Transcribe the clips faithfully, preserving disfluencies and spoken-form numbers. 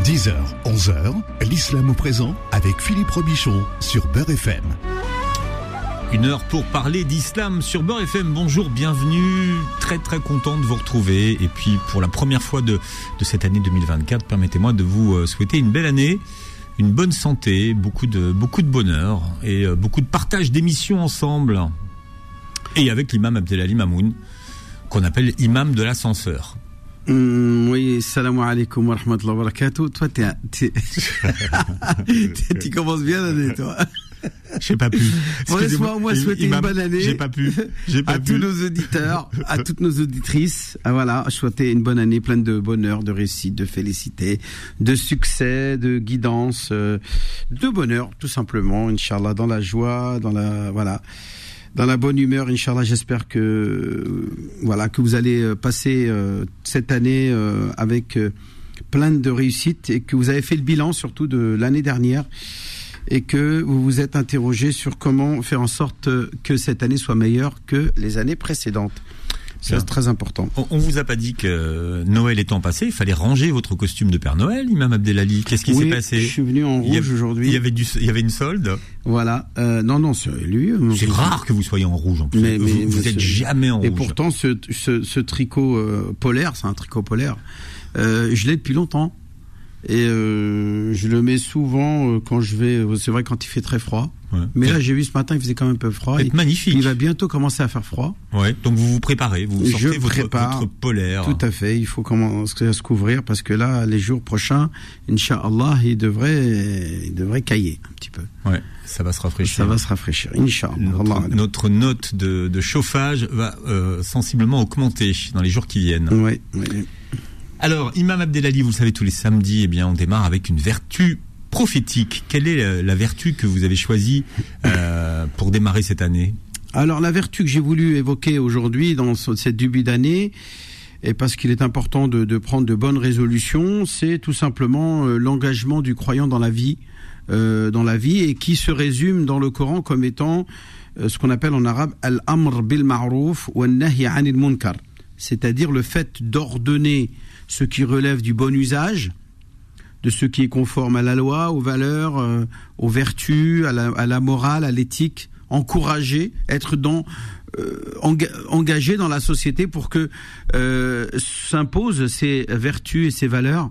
dix heures, onze heures, l'islam au présent avec Philippe Robichon sur Beurre F M. Une heure pour parler d'islam sur Beurre F M. Bonjour, bienvenue. Très très content de vous retrouver. Et puis pour la première fois de, de cette année deux mille vingt-quatre, permettez-moi de vous souhaiter une belle année, une bonne santé, beaucoup de, beaucoup de bonheur et beaucoup de partage d'émissions ensemble. Et avec l'imam Abdelali Mamoun, qu'on appelle imam de l'ascenseur. Mmh, oui, salam alaikum wa rahmatullahi wa barakatuh. Toi, t'es, t'es... tu commences bien l'année, toi. J'ai pas pu. Bon, laisse-moi moi souhaiter une bonne année. J'ai pas pu. J'ai pas à pu. tous nos auditeurs, à toutes nos auditrices. Ah, voilà, souhaiter une bonne année pleine de bonheur, de réussite, de félicité, de succès, de guidance, euh, de bonheur, tout simplement. Inch'Allah, dans la joie, dans la, voilà. Dans la bonne humeur, Inch'Allah, j'espère que euh, voilà que vous allez passer euh, cette année euh, avec euh, plein de réussite et que vous avez fait le bilan surtout de l'année dernière et que vous vous êtes interrogé sur comment faire en sorte que cette année soit meilleure que les années précédentes. C'est Bien. Très important. On, on vous a pas dit que Noël étant passé, il fallait ranger votre costume de Père Noël, Imam Abdelali. Qu'est-ce qui oui, s'est passé? Je suis venu en rouge il y a, aujourd'hui. Il y avait du, il y avait une solde. Voilà. Euh, non, non, c'est lui. C'est vous, rare que vous soyez en rouge en plus. Mais, vous, mais, vous êtes jamais en et rouge. Et pourtant, ce, ce, ce tricot euh, polaire, c'est un tricot polaire. Euh, je l'ai depuis longtemps. Et euh, je le mets souvent euh, quand je vais. C'est vrai quand il fait très froid. Ouais. Mais là, j'ai vu ce matin, il faisait quand même un peu froid. C'est magnifique. Il va bientôt commencer à faire froid. Ouais. Donc vous vous préparez, vous sortez je votre, prépare, votre polaire. Tout à fait. Il faut commencer à se couvrir parce que là, les jours prochains, Inch'Allah, il devrait, il devrait cailler un petit peu. Ouais. Ça va se rafraîchir. Ça va se rafraîchir. Inch'Allah. Notre, notre note de, de chauffage va euh, sensiblement augmenter dans les jours qui viennent. Oui. Oui. Alors, Imam Abdelali, vous le savez, tous les samedis, eh bien, on démarre avec une vertu prophétique. Quelle est la, la vertu que vous avez choisie euh, pour démarrer cette année? Alors, la vertu que j'ai voulu évoquer aujourd'hui dans cette début d'année, et parce qu'il est important de, de prendre de bonnes résolutions, c'est tout simplement euh, l'engagement du croyant dans la vie, euh, dans la vie, et qui se résume dans le Coran comme étant euh, ce qu'on appelle en arabe al-amr bil ma'rouf wa an-nahy 'anil munkar, c'est-à-dire le fait d'ordonner ce qui relève du bon usage, de ce qui est conforme à la loi, aux valeurs, euh, aux vertus, à la, à la morale, à l'éthique, encourager, être dans, euh, enga- engagé dans la société pour que euh, s'imposent ces vertus et ces valeurs,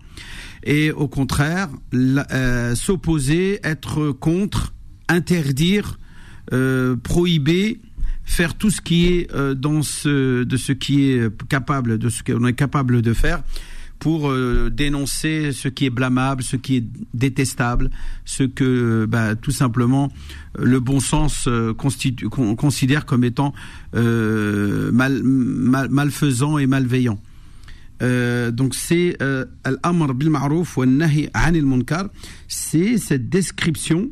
et au contraire, la, euh, s'opposer, être contre, interdire, euh, prohiber, faire tout ce qui est euh, dans ce de ce qui est capable de ce qu'on est capable de faire pour euh, dénoncer ce qui est blâmable, ce qui est détestable, ce que bah, tout simplement le bon sens euh, constitu- con- considère comme étant euh, mal, mal, malfaisant et malveillant. Euh, donc c'est euh, al-amr bil ma'rouf wa an-nahy 'anil munkar, c'est cette description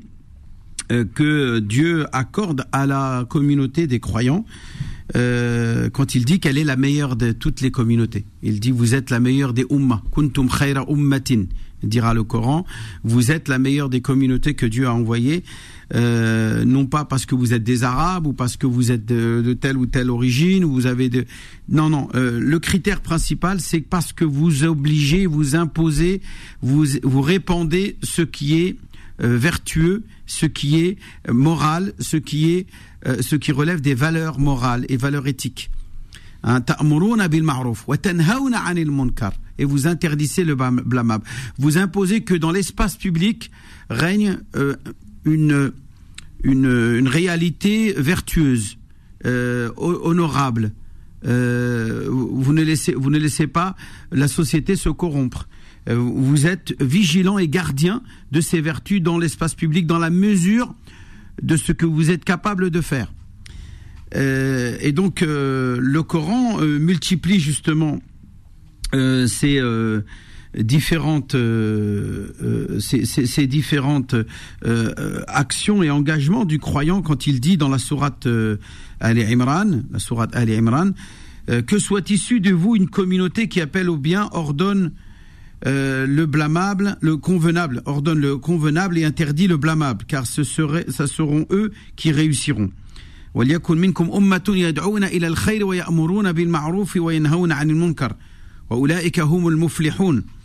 que Dieu accorde à la communauté des croyants euh, quand il dit qu'elle est la meilleure de toutes les communautés. Il dit vous êtes la meilleure des umma, kuntum khayra ummatin, dira le Coran, vous êtes la meilleure des communautés que Dieu a envoyées, euh, non pas parce que vous êtes des Arabes ou parce que vous êtes de, de telle ou telle origine, ou vous avez de... Non, non, euh, le critère principal, c'est parce que vous obligez, vous imposez, vous, vous répandez ce qui est Euh, vertueux, ce qui est euh, moral, ce qui est euh, ce qui relève des valeurs morales et valeurs éthiques. Ta'muruna bil ma'ruf wa tanhauna 'anil munkar, et vous interdisez le blâmable. Vous imposez que dans l'espace public règne euh, une une une réalité vertueuse, euh, honorable. Euh, vous ne laissez vous ne laissez pas la société se corrompre. Vous êtes vigilant et gardien de ces vertus dans l'espace public, dans la mesure de ce que vous êtes capable de faire. Euh, et donc, euh, le Coran euh, multiplie justement euh, ces euh, différentes, euh, euh, ces, ces, ces différentes euh, actions et engagements du croyant quand il dit dans la sourate euh, Ali Imran, la sourate Ali Imran, euh, que soit issue de vous une communauté qui appelle au bien, ordonne Euh, le blâmable, le convenable, ordonne le convenable et interdit le blâmable, car ce serait, ça seront eux qui réussiront. وَلْيَكُنْ مِنْكُمْ أُمَّةٌ يَدْعُونَ إِلَى الْخَيْرِ وَيَأْمُرُونَ بِالْمَعْرُوفِ وَيَنْهَوْنَ عَنِ الْمُنْكَرِ وَأُولَئِكَ هُمُ الْمُفْلِحُونَ.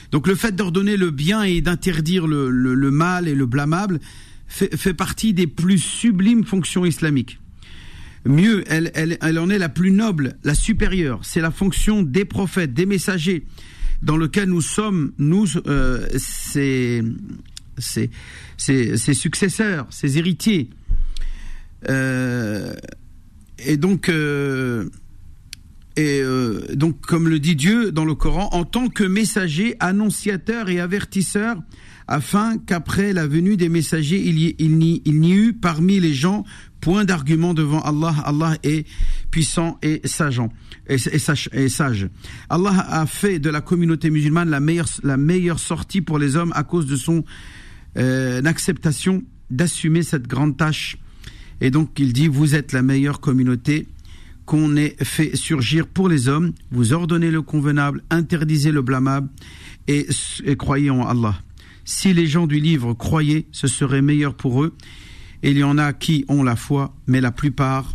Donc le fait d'ordonner le bien et d'interdire le, le, le mal et le blâmable fait, fait partie des plus sublimes fonctions islamiques. Mieux, elle, elle, elle en est la plus noble, la supérieure. C'est la fonction des prophètes, des messagers, dans lequel nous sommes, nous, euh, ses, ses, ses, ses successeurs, ses héritiers. Euh, et donc, euh, et euh, donc, comme le dit Dieu dans le Coran, en tant que messager, annonciateur et avertisseur, afin qu'après la venue des messagers, il y, il n'y, il n'y eut parmi les gens point d'argument devant Allah. Allah est puissant et sage, et, et, sage, et sage. Allah a fait de la communauté musulmane la meilleure, la meilleure sortie pour les hommes à cause de son euh, acceptation d'assumer cette grande tâche. Et donc il dit, vous êtes la meilleure communauté qu'on ait fait surgir pour les hommes. Vous ordonnez le convenable, interdisez le blâmable et, et croyez en Allah. Si les gens du livre croyaient, ce serait meilleur pour eux. Et il y en a qui ont la foi, mais la plupart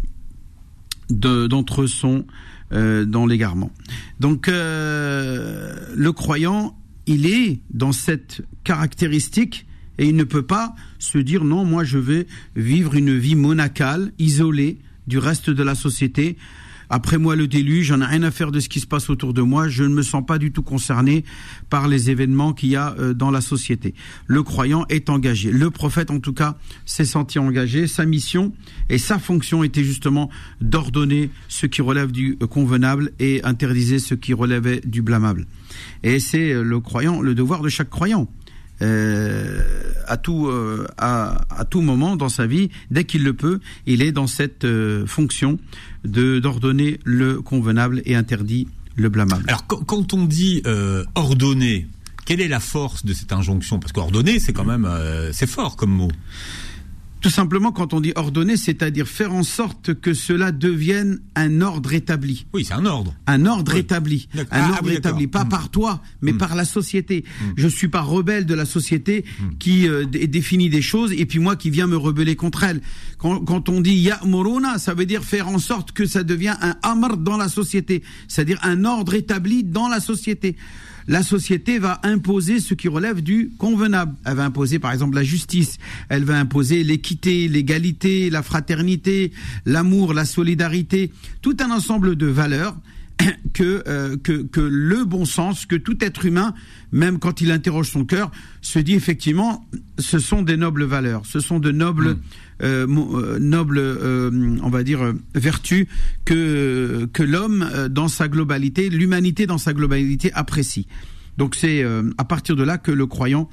de, d'entre eux sont euh, dans l'égarement. Donc, euh, le croyant, il est dans cette caractéristique et il ne peut pas se dire « Non, moi je vais vivre une vie monacale, isolée du reste de la société. Après moi le déluge, j'en ai rien à faire de ce qui se passe autour de moi, je ne me sens pas du tout concerné par les événements qu'il y a dans la société. » Le croyant est engagé. Le prophète, en tout cas, s'est senti engagé. Sa mission et sa fonction était justement d'ordonner ce qui relève du convenable et interdisait ce qui relevait du blâmable. Et c'est le croyant, le devoir de chaque croyant. Euh, à tout euh, à, à tout moment dans sa vie, dès qu'il le peut, il est dans cette euh, fonction de d'ordonner le convenable et interdit le blâmable. Alors quand, quand on dit euh, ordonner, quelle est la force de cette injonction? Parce qu'ordonner, c'est quand même euh, c'est fort comme mot. Tout simplement, quand on dit ordonner, c'est-à-dire faire en sorte que cela devienne un ordre établi. Oui, c'est un ordre. Un ordre oui. établi. D'accord. Un ah, ordre oui, établi, pas mmh. par toi, mais mmh. par la société. Mmh. Je suis pas rebelle de la société mmh. qui euh, d- définit des choses et puis moi qui viens me rebeller contre elle. Quand, quand on dit ya'muruna, ça veut dire faire en sorte que ça devient un amr dans la société, c'est-à-dire un ordre établi dans la société. La société va imposer ce qui relève du convenable. Elle va imposer par exemple la justice, elle va imposer l'équité, l'égalité, la fraternité, l'amour, la solidarité, tout un ensemble de valeurs que, euh, que, que le bon sens, que tout être humain, même quand il interroge son cœur, se dit effectivement, ce sont des nobles valeurs, ce sont de nobles, mmh. euh, nobles, euh, on va dire, euh, vertus que que l'homme euh, dans sa globalité, l'humanité dans sa globalité apprécie. Donc c'est euh, à partir de là que le croyant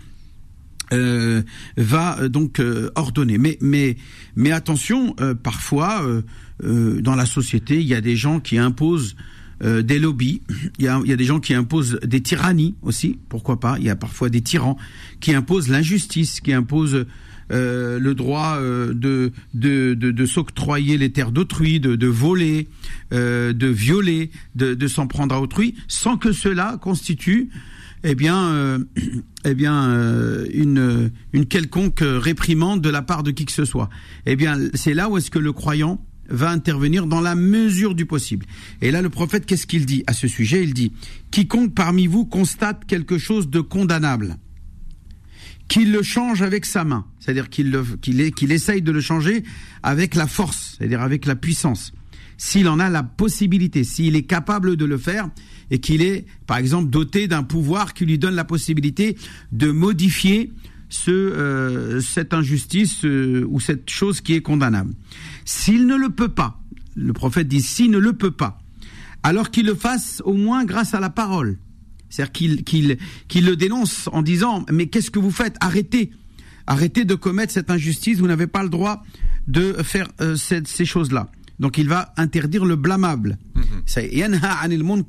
euh, va euh, donc euh, ordonner. Mais mais mais attention, euh, parfois euh, euh, dans la société, il y a des gens qui imposent Euh, des lobbies, il y a, il y a des gens qui imposent des tyrannies aussi, pourquoi pas, il y a parfois des tyrans qui imposent l'injustice, qui imposent euh, le droit euh, de, de, de, de s'octroyer les terres d'autrui, de, de voler, euh, de violer, de, de s'en prendre à autrui, sans que cela constitue eh bien, euh, eh bien euh, une, une quelconque réprimande de la part de qui que ce soit. Eh bien, c'est là où est-ce que le croyant va intervenir dans la mesure du possible. Et là, le prophète, qu'est-ce qu'il dit à ce sujet? Il dit « Quiconque parmi vous constate quelque chose de condamnable, qu'il le change avec sa main, c'est-à-dire qu'il, le, qu'il, est, qu'il essaye de le changer avec la force, c'est-à-dire avec la puissance, s'il en a la possibilité, s'il est capable de le faire et qu'il est, par exemple, doté d'un pouvoir qui lui donne la possibilité de modifier ce, euh, cette injustice euh, ou cette chose qui est condamnable. S'il ne le peut pas, le prophète dit s'il ne le peut pas, alors qu'il le fasse au moins grâce à la parole. C'est-à-dire qu'il, qu'il, qu'il le dénonce en disant « Mais qu'est-ce que vous faites ? Arrêtez ! Arrêtez de commettre cette injustice, vous n'avez pas le droit de faire euh, cette, ces choses-là. » Donc il va interdire le blâmable. C'est « Yanha anil munkar ».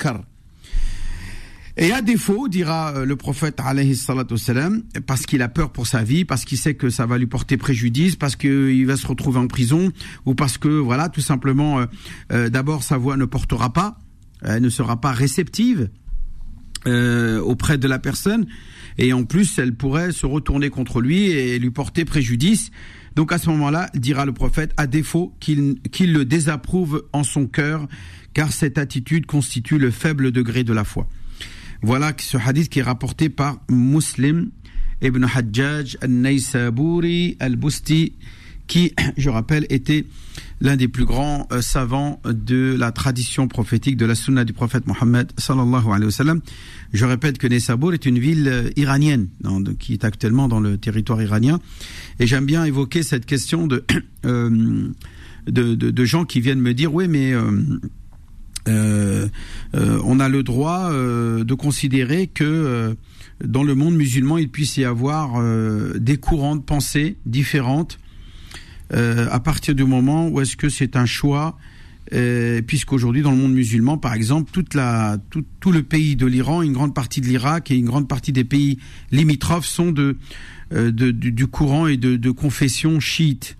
Et à défaut, dira le prophète alayhi salatu wassalam, parce qu'il a peur pour sa vie, parce qu'il sait que ça va lui porter préjudice, parce qu'il va se retrouver en prison, ou parce que, voilà, tout simplement, euh, euh, d'abord sa voix ne portera pas, elle ne sera pas réceptive euh, auprès de la personne, et en plus, elle pourrait se retourner contre lui et lui porter préjudice. Donc à ce moment-là, dira le prophète, à défaut qu'il, qu'il le désapprouve en son cœur, car cette attitude constitue le faible degré de la foi. Voilà ce hadith qui est rapporté par Muslim ibn Hajjaj al-Naysaburi al-Busti, qui, je rappelle, était l'un des plus grands euh, savants de la tradition prophétique de la sunna du prophète Mohammed sallallahu alayhi wa sallam. Je répète que Naysabur est une ville euh, iranienne dans, de, qui est actuellement dans le territoire iranien, et j'aime bien évoquer cette question de euh, de, de, de gens qui viennent me dire oui mais euh, euh, euh, on a le droit euh, de considérer que euh, dans le monde musulman il puisse y avoir euh, des courants de pensée différentes. Euh, à partir du moment où est-ce que c'est un choix, euh, puisqu'aujourd'hui dans le monde musulman, par exemple, toute la, tout, tout le pays de l'Iran, une grande partie de l'Irak et une grande partie des pays limitrophes sont de, euh, de du, du courant et de, de confession chiite.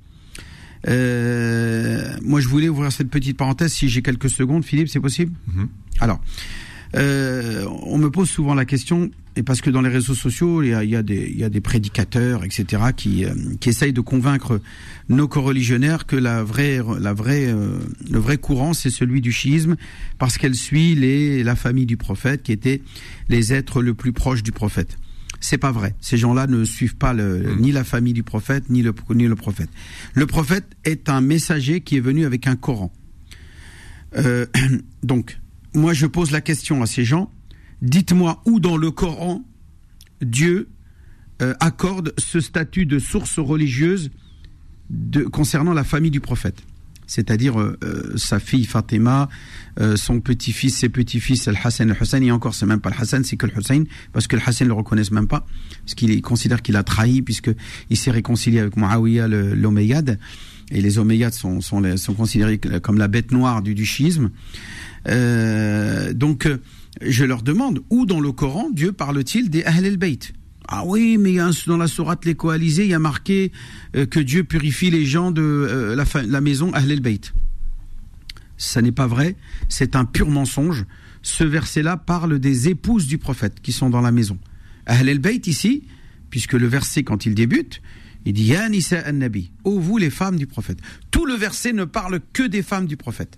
Euh, moi, je voulais ouvrir cette petite parenthèse, si j'ai quelques secondes, Philippe, c'est possible ? Mm-hmm. Alors, euh, on me pose souvent la question, et parce que dans les réseaux sociaux, il y a, il y a, des, il y a des prédicateurs, et cetera, qui, euh, qui essayent de convaincre nos coreligionnaires que la vraie, la vraie, euh, le vrai courant, c'est celui du chiisme, parce qu'elle suit les, la famille du prophète, qui étaient les êtres le plus proches du prophète. C'est pas vrai. Ces gens-là ne suivent pas le, ni la famille du prophète, ni le, ni le prophète. Le prophète est un messager qui est venu avec un Coran. Euh, donc, moi, je pose la question à ces gens. Dites-moi où dans le Coran, Dieu euh, accorde ce statut de source religieuse de, concernant la famille du prophète. C'est-à-dire euh, euh, sa fille Fatima, euh, son petit-fils, ses petits-fils, Al-Hassan, Al-Hussein, et encore, c'est même pas le Hassan, c'est que le Hussein, parce que le Hassan ne le reconnaissent même pas, parce qu'il considère qu'il a trahi, puisqu'il s'est réconcilié avec Muawiyah, le, l'Omeyyade, et les Omeyyades sont, sont, les, sont considérés comme la bête noire du, du schisme. Euh, donc, je leur demande, où dans le Coran, Dieu parle-t-il des Ahl al-Bayt ? Ah oui, mais dans la sourate Les Coalisés, il y a marqué euh, que Dieu purifie les gens de euh, la, fa- la maison Ahl al-Bayt. Ça n'est pas vrai, c'est un pur mensonge. Ce verset-là parle des épouses du prophète qui sont dans la maison. Ahl al-Bayt ici, puisque le verset, quand il débute, il dit « Ya nisa an-nabi » « Ô vous les femmes du prophète ». Tout le verset ne parle que des femmes du prophète.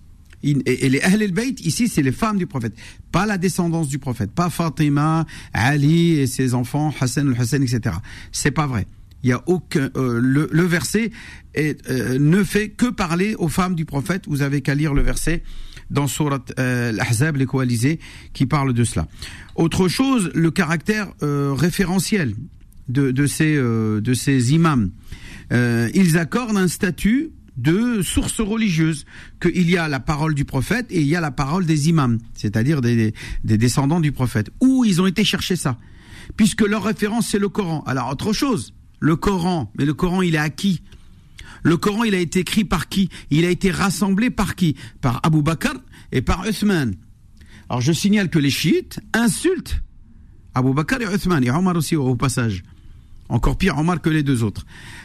Et les Ahl al-Bayt, ici, c'est les femmes du prophète, pas la descendance du prophète, pas Fatima, Ali et ses enfants, Hassan, al-Hussein, et cetera. C'est pas vrai. Il y a aucun, euh, le, le verset est, euh, ne fait que parler aux femmes du prophète. Vous avez qu'à lire le verset dans sourate euh, l'Ahzab, les Coalisés, qui parle de cela. Autre chose, le caractère euh, référentiel de, de ces, euh, de ces imams. Euh, ils accordent un statut de sources religieuses, qu'il y a la parole du prophète et il y a la parole des imams, c'est-à-dire des, des descendants du prophète. Où ils ont été chercher ça ? Puisque leur référence, c'est le Coran. Alors, autre chose, le Coran, mais le Coran, il est à qui ? Le Coran, il a été écrit par qui ? Il a été rassemblé par qui ? Par Abu Bakr et par Uthman. Alors, je signale que les chiites insultent Abu Bakr et Uthman, et Omar aussi au passage. Encore pire, Omar que les deux autres.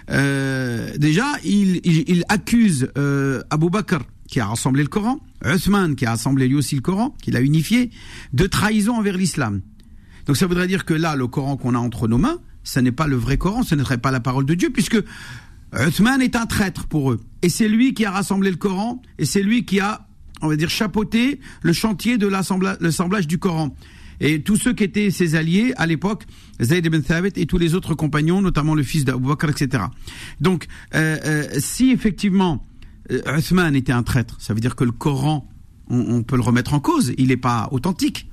Euh, déjà, il, il, il accuse euh, Abu Bakr, qui a rassemblé le Coran, Uthman, qui a rassemblé lui aussi le Coran, qui l'a unifié, de trahison envers l'islam. Donc ça voudrait dire que là, le Coran qu'on a entre nos mains, ce n'est pas le vrai Coran, ce n'est pas la parole de Dieu, puisque Uthman est un traître pour eux. Et c'est lui qui a rassemblé le Coran, et c'est lui qui a, on va dire, chapeauté le chantier de l'assemblage du Coran. Et tous ceux qui étaient ses alliés à l'époque, Zayd ibn Thabit et tous les autres compagnons, notamment le fils d'Abu Bakr, et cetera. Donc, euh, euh, si effectivement euh, Uthman était un traître, ça veut dire que le Coran, on, on peut le remettre en cause. Il n'est pas authentique.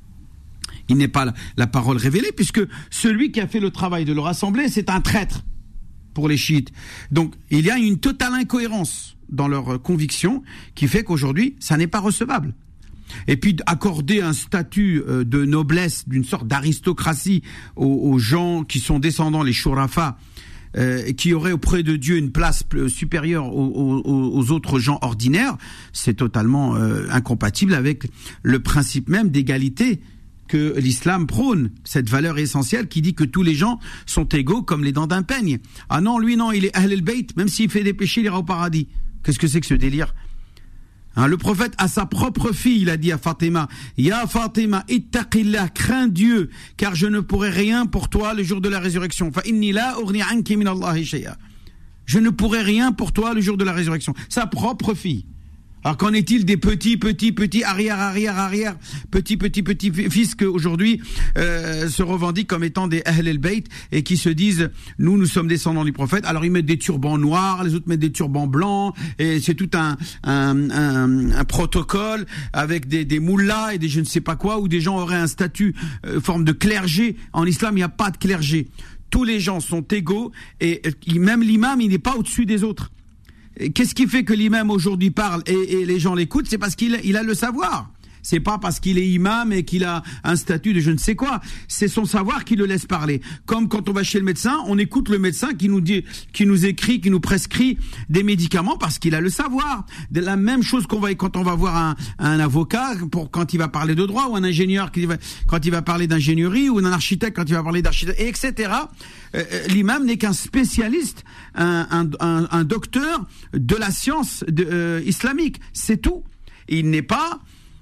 Il n'est pas la, la parole révélée, puisque celui qui a fait le travail de le rassembler, c'est un traître pour les chiites. Donc, il y a une totale incohérence dans leurs convictions qui fait qu'aujourd'hui, ça n'est pas recevable. Et puis accorder un statut de noblesse, d'une sorte d'aristocratie aux, aux gens qui sont descendants, les shurafa, euh, qui auraient auprès de Dieu une place supérieure aux, aux, aux autres gens ordinaires, c'est totalement euh, incompatible avec le principe même d'égalité que l'islam prône, cette valeur essentielle qui dit que tous les gens sont égaux comme les dents d'un peigne. Ah non, lui non, il est Ahl al-Bayt, même s'il fait des péchés, il ira au paradis. Qu'est-ce que c'est que ce délire ? Hein, le prophète à sa propre fille, il a dit à Fatima, Ya Fatima, ittaqillah, crains Dieu, car je ne pourrai rien pour toi le jour de la résurrection. Fa inni la ughni anki min Allahi shay'a. Je ne pourrai rien pour toi le jour de la résurrection. Sa propre fille. Alors qu'en est-il des petits, petits, petits, arrière, arrière, arrière, petits, petits, petits fils qui aujourd'hui euh, se revendiquent comme étant des Ahl el-Bayt et qui se disent nous, nous sommes descendants du prophète. Alors ils mettent des turbans noirs, les autres mettent des turbans blancs et c'est tout un un, un, un protocole avec des, des moullas et des je ne sais pas quoi où des gens auraient un statut euh, forme de clergé. En islam, il n'y a pas de clergé. Tous les gens sont égaux et euh, même l'imam, il n'est pas au-dessus des autres. Qu'est-ce qui fait que l'imam aujourd'hui parle et, et les gens l'écoutent? C'est parce qu'il il a le savoir. C'est pas parce qu'il est imam et qu'il a un statut de je ne sais quoi. C'est son savoir qui le laisse parler. Comme quand on va chez le médecin, on écoute le médecin qui nous dit, qui nous écrit, qui nous prescrit des médicaments parce qu'il a le savoir. De la même chose qu'on va quand on va voir un, un avocat pour quand il va parler de droit ou un ingénieur qui va, quand il va parler d'ingénierie ou un architecte quand il va parler d'architecte, et cetera. Euh, l'imam n'est qu'un spécialiste, un, un, un, un docteur de la science de, euh, islamique. C'est tout. Il n'est pas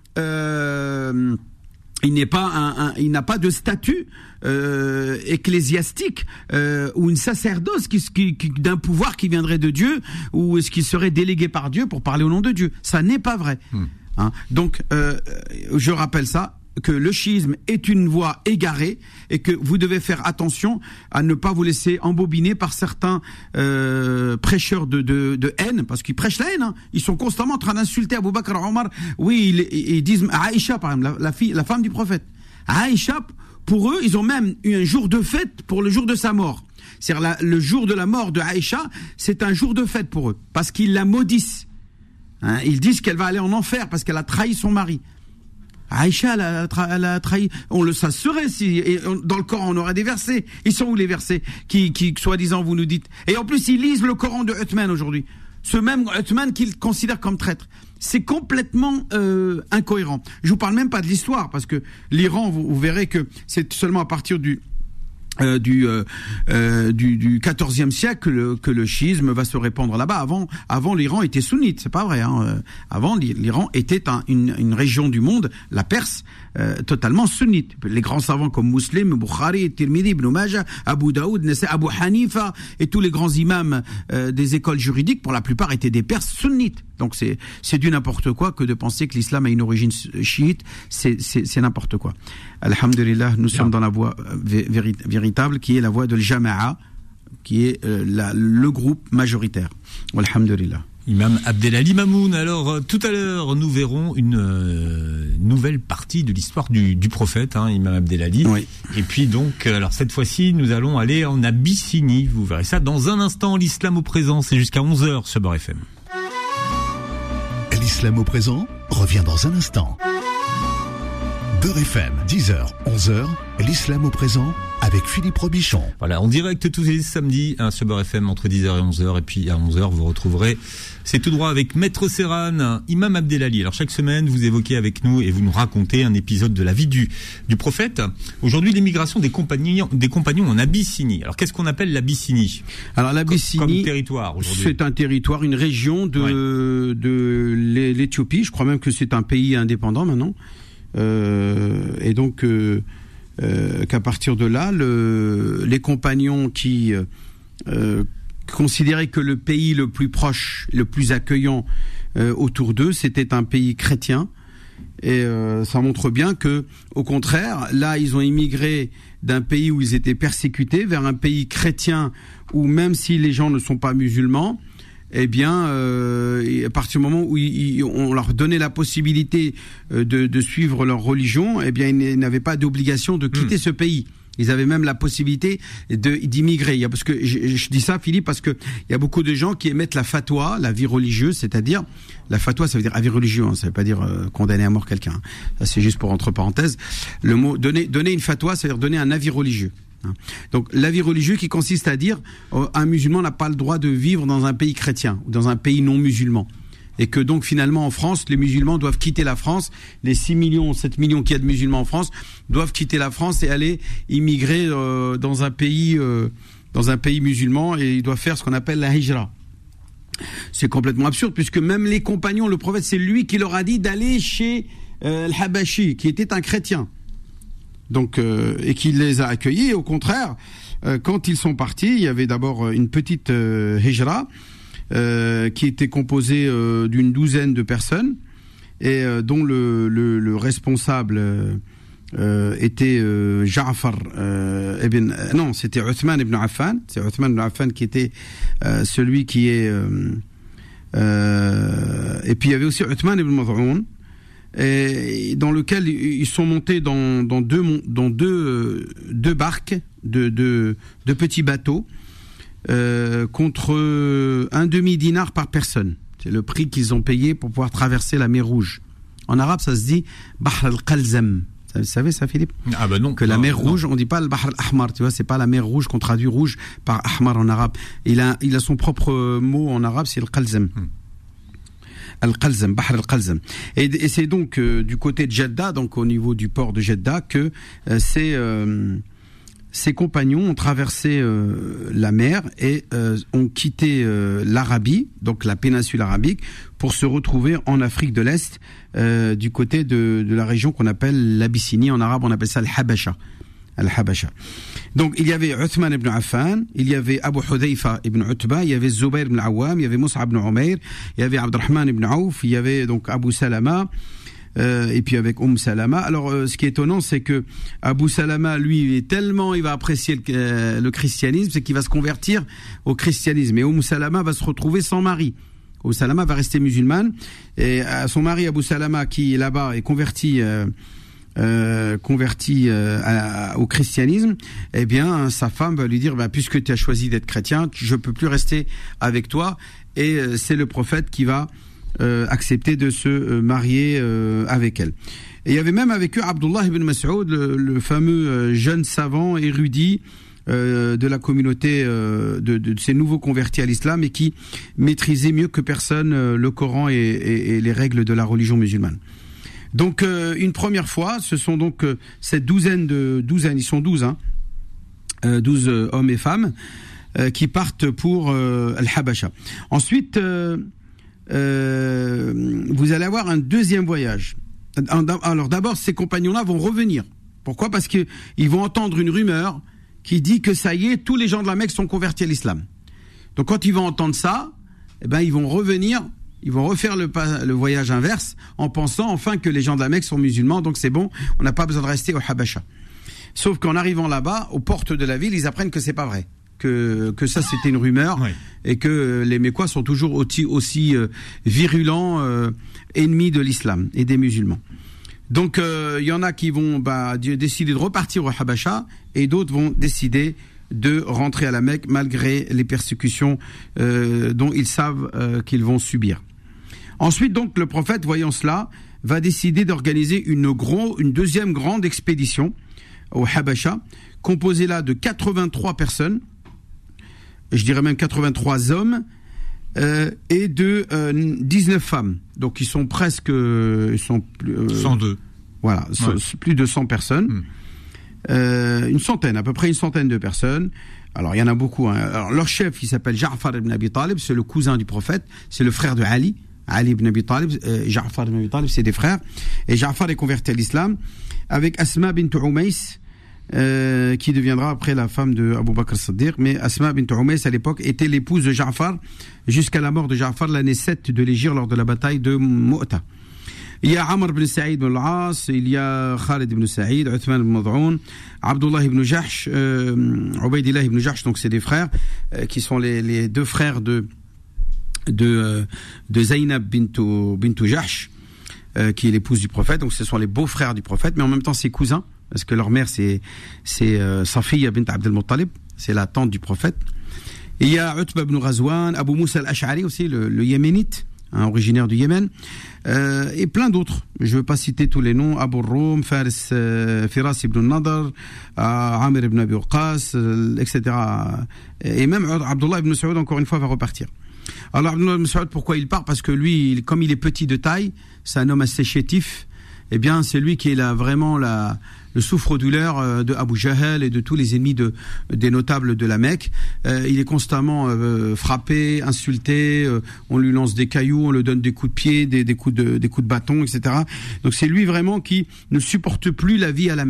Euh, il n'est pas un, un, il n'a pas de statut euh, ecclésiastique euh, ou une sacerdoce qui, qui, qui, d'un pouvoir qui viendrait de Dieu ou est-ce qu'il serait délégué par Dieu pour parler au nom de Dieu. Ça n'est pas vrai. Hmm. Hein? Donc, euh, je rappelle ça, que le chiisme est une voie égarée et que vous devez faire attention à ne pas vous laisser embobiner par certains euh, prêcheurs de, de, de haine, parce qu'ils prêchent la haine. Hein. Ils sont constamment en train d'insulter Abu Bakr, Omar. Oui, ils, ils disent Aïcha, par exemple, la, la fille, la femme du prophète. Aïcha, pour eux, ils ont même eu un jour de fête pour le jour de sa mort. C'est-à-dire la, le jour de la mort de Aïcha, c'est un jour de fête pour eux, parce qu'ils la maudissent. Hein, ils disent qu'elle va aller en enfer parce qu'elle a trahi son mari. Aïcha, elle a, tra- elle a trahi. On le ça serait si et on, dans le Coran on aurait des versets. Ils sont où les versets qui, qui soi-disant vous nous dites? Et en plus ils lisent le Coran de Uthman aujourd'hui. Ce même Uthman qu'ils considèrent comme traître. C'est complètement euh, incohérent. Je vous parle même pas de l'histoire parce que l'Iran, vous, vous verrez que c'est seulement à partir du Euh, du, euh, euh, du du quatorzième siècle que le, que le chiisme va se répandre là-bas. Avant, avant l'Iran était sunnite, c'est pas vrai. Hein. Avant, l'Iran était un, une, une région du monde, la Perse, euh, totalement sunnite. Les grands savants comme Muslim, Bukhari, Tirmidhi, Ibn Majah, Abu Daoud, Abu Hanifa et tous les grands imams euh, des écoles juridiques, pour la plupart, étaient des Perses sunnites. Donc c'est c'est du n'importe quoi que de penser que l'islam a une origine chiite, c'est c'est, c'est n'importe quoi. Alhamdulillah, nous Bien. sommes dans la voie véri- véritable qui est la voie de l'Jama'a, qui est euh, la, le groupe majoritaire. Alhamdulillah. Imam Abdelali Mamoun. Alors euh, tout à l'heure nous verrons une euh, nouvelle partie de l'histoire du, du prophète, hein, Imam Abdelali. Oui. Et puis donc, alors cette fois-ci nous allons aller en Abyssinie. Vous verrez ça dans un instant. L'islam au présent, c'est jusqu'à onze heures sur Beurre F M. L'islam au présent revient dans un instant. Beurre F M, dix heures, onze heures, l'islam au présent avec Philippe Robichon. Voilà, en direct tous les samedis hein, sur Beurre F M entre dix heures et onze heures. Et puis à onze heures, vous retrouverez, c'est tout droit avec Maître Serran, Imam Abdelali. Alors chaque semaine, vous évoquez avec nous et vous nous racontez un épisode de la vie du, du prophète. Aujourd'hui, l'émigration des compagnons, des compagnons en Abyssinie. Alors qu'est-ce qu'on appelle l'Abyssinie? Alors l'Abyssinie, comme, comme territoire aujourd'hui. C'est un territoire, une région de, ouais. de l'Éthiopie. Je crois même que c'est un pays indépendant maintenant. Euh, et donc euh, euh, qu'à partir de là, le, les compagnons qui euh, considéraient que le pays le plus proche, le plus accueillant euh, autour d'eux, c'était un pays chrétien. Et euh, ça montre bien que, au contraire, là, ils ont immigré d'un pays où ils étaient persécutés vers un pays chrétien où même si les gens ne sont pas musulmans, eh bien, euh, à partir du moment où ils, on leur donnait la possibilité de, de suivre leur religion, eh bien, ils n'avaient pas d'obligation de quitter mmh. ce pays. Ils avaient même la possibilité de, d'immigrer. Il y a, parce que je, je dis ça, Philippe, parce que il y a beaucoup de gens qui émettent la fatwa, la vie religieuse, c'est-à-dire la fatwa, ça veut dire avis religieux, hein, ça veut pas dire euh, condamner à mort quelqu'un. Ça, c'est juste pour entre parenthèses. Le mot donner, donner une fatwa, ça veut dire donner un avis religieux. Donc l'avis religieux qui consiste à dire euh, un musulman n'a pas le droit de vivre dans un pays chrétien ou dans un pays non musulman, et que donc finalement en France les musulmans doivent quitter la France, les six millions, sept millions qu'il y a de musulmans en France doivent quitter la France et aller immigrer euh, dans un pays euh, dans un pays musulman, et ils doivent faire ce qu'on appelle la hijra. C'est complètement absurde puisque même les compagnons, le prophète, c'est lui qui leur a dit d'aller chez euh, Al-Habashi qui était un chrétien. Donc, euh, et qui les a accueillis. Et au contraire, euh, quand ils sont partis, il y avait d'abord une petite euh, hijra, euh, qui était composé euh, d'une douzaine de personnes et euh, dont le, le, le responsable euh, euh, était euh, Ja'far euh, ibn euh, non c'était Uthman ibn Affan, c'est Uthman ibn Affan qui était euh, celui qui est euh, euh, et puis il y avait aussi Uthman ibn Mad'un, et dans lequel ils sont montés dans, dans deux dans deux deux barques de de, de petits bateaux euh, contre un demi dinar par personne. C'est le prix qu'ils ont payé pour pouvoir traverser la mer Rouge. En arabe, ça se dit Bahr al-Qalzam. Vous savez ça, Philippe? Ah ben non. Que la non, mer non. Rouge, on dit pas le Bahr al-Ahmar, tu vois, c'est pas la mer Rouge qu'on traduit rouge par Ahmar en arabe. Il a, il a son propre mot en arabe, c'est le Qalzam. Hmm. Al-Qalzam, Bahr al-Qalzam. Et, et c'est donc euh, du côté de Jeddah, donc au niveau du port de Jeddah, que euh, ces, euh, ces compagnons ont traversé euh, la mer et euh, ont quitté euh, l'Arabie, donc la péninsule arabique, pour se retrouver en Afrique de l'Est, euh, du côté de, de la région qu'on appelle l'Abyssinie. En arabe, on appelle ça Al-Habasha. Al-Habasha. Donc, il y avait Uthman ibn Affan, il y avait Abu Hudayfa ibn Utba, il y avait Zubayr ibn Awam, il y avait Mus'ab ibn Umayr, il y avait Abdurrahman ibn Auf, il y avait donc Abu Salama, euh, et puis avec Umm Salama. Alors, euh, ce qui est étonnant, c'est que Abu Salama, lui, il est tellement, il va apprécier le, euh, le christianisme, c'est qu'il va se convertir au christianisme. Et Umm Salama va se retrouver sans mari. Umm Salama va rester musulmane, et à son mari Abu Salama, qui est là-bas, est converti... Euh, Euh, converti euh, à, à, au christianisme, eh bien sa femme va lui dire bah, puisque tu as choisi d'être chrétien, je peux plus rester avec toi, et euh, c'est le prophète qui va euh, accepter de se euh, marier euh, avec elle. Et il y avait même avec eux Abdullah ibn Mas'ud, le, le fameux euh, jeune savant érudit euh, de la communauté euh, de, de, de ces nouveaux convertis à l'islam, et qui maîtrisait mieux que personne euh, le Coran et, et, et les règles de la religion musulmane. Donc euh, une première fois, ce sont donc euh, cette douzaine de douzaine, ils sont douze, hein, euh, douze euh, hommes et femmes euh, qui partent pour euh, Al-Habasha. Ensuite, euh, euh, vous allez avoir un deuxième voyage. Alors d'abord, ces compagnons-là vont revenir. Pourquoi ? Parce que ils vont entendre une rumeur qui dit que ça y est, tous les gens de la Mecque sont convertis à l'islam. Donc quand ils vont entendre ça, eh ben ils vont revenir. Ils vont refaire le, le voyage inverse en pensant enfin que les gens de la Mecque sont musulmans, donc c'est bon, on n'a pas besoin de rester au Habasha. Sauf qu'en arrivant là-bas, aux portes de la ville, ils apprennent que c'est pas vrai, que que ça c'était une rumeur, oui. Et que les Mécois sont toujours aussi, aussi euh, virulents euh, ennemis de l'islam et des musulmans. Donc il euh, y en a qui vont bah, décider de repartir au Habasha, et d'autres vont décider de rentrer à la Mecque malgré les persécutions euh, dont ils savent euh, qu'ils vont subir. Ensuite, donc, le prophète, voyant cela, va décider d'organiser une, gros, une deuxième grande expédition au Habasha, composée là de quatre-vingt-trois personnes, je dirais même quatre-vingt-trois hommes, euh, et de euh, dix-neuf femmes. Donc, ils sont presque... Ils sont, euh, cent deux. Voilà, ouais. Plus de cent personnes. Hum. Euh, une centaine, à peu près une centaine de personnes. Alors, il y en a beaucoup. Hein. Alors, leur chef, il s'appelle Ja'far ibn Abi Talib, c'est le cousin du prophète, c'est le frère de Ali. Ali ibn Abi Talib, euh, Ja'far ibn Abi Talib, c'est des frères. Et Ja'far est converti à l'islam avec Asma bint Umays, euh, qui deviendra après la femme de Abu Bakr as-Siddiq. Mais Asma bint Umays, à l'époque, était l'épouse de Ja'far jusqu'à la mort de Ja'far l'année sept de l'Hégire lors de la bataille de Mu'ta. Il y a Amr ibn Sa'id ibn al-As, il y a Khalid ibn Sa'id, Uthman ibn Mad'un, Abdullah ibn Jahsh, euh, Ubaydillah ibn Jahsh, donc c'est des frères, euh, qui sont les, les deux frères de de, euh, de Zaynab bintou, bintou Jahsh, euh, qui est l'épouse du prophète, donc ce sont les beaux-frères du prophète, mais en même temps ses cousins, parce que leur mère c'est, c'est euh, Safiya bint Abd al-Muttalib, c'est la tante du prophète. Et il y a Utba ibn Ghazwan, Abu Musa al-Ash'ari aussi, le, le Yéménite, hein, originaire du Yémen, euh, et plein d'autres. Je ne veux pas citer tous les noms. Abu Rum, Faris, euh, Firas ibn Nadar, euh, Amir ibn Abi Waqqas, euh, et cetera. Et même Abdullah ibn Saoud, encore une fois, va repartir. Alors Abdullah ibn Saoud, pourquoi il part ? Parce que lui, il, comme il est petit de taille, c'est un homme assez chétif, eh bien c'est lui qui est là, vraiment la... le souffre-douleur de Abu Jahl et de tous les ennemis de, des notables de la Mecque. Euh, il est constamment euh, frappé, insulté, euh, on lui lance des cailloux, on lui donne des coups de pied, des, des, coups, de, des coups de bâton, et cetera. Donc c'est lui vraiment qui ne supporte plus la vie à la Mecque.